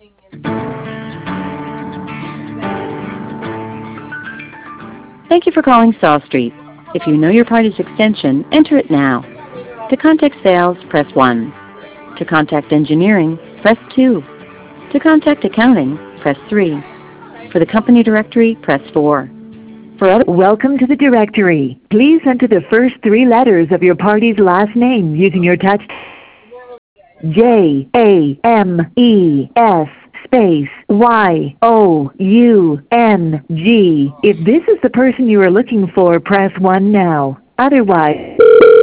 Thank you for calling Saul Street. If you know your party's extension, enter it now. To contact sales, press 1. To contact engineering, press 2. To contact accounting, press 3. For the company directory, press 4. Welcome to the directory. Please enter the first 3 letters of your party's last name using your touch. James space Young. If this is the person you are looking for, press 1 now. Otherwise...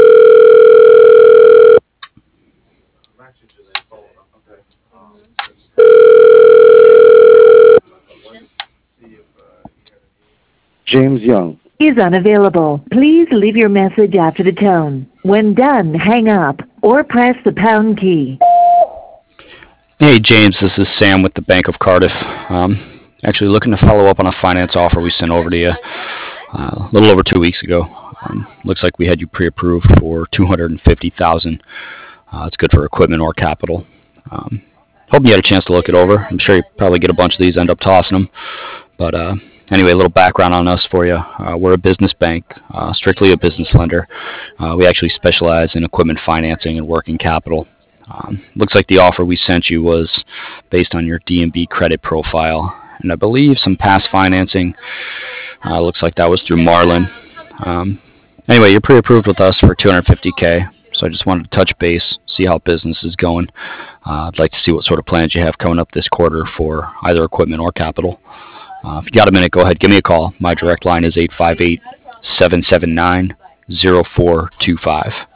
James Young is unavailable. Please leave your message after the tone. When done, hang up or press the pound key. Hey James, this is Sam with the Bank of Cardiff. Actually looking to follow up on a finance offer we sent over to you a little over 2 weeks ago. Looks like we had you pre-approved for $250,000. It's good for equipment or capital. Hoping you had a chance to look it over. I'm sure you probably get a bunch of these, end up tossing them. But anyway, a little background on us for you. We're a business bank, strictly a business lender. We actually specialize in equipment financing and working capital. Looks like the offer we sent you was based on your D&B credit profile, and I believe some past financing. Looks like that was through Marlin. Anyway, you're pre-approved with us for $250K, so I just wanted to touch base, see how business is going. I'd like to see what sort of plans you have coming up this quarter for either equipment or capital. If you got a minute, go ahead, give me a call. My direct line is 858-779-0425.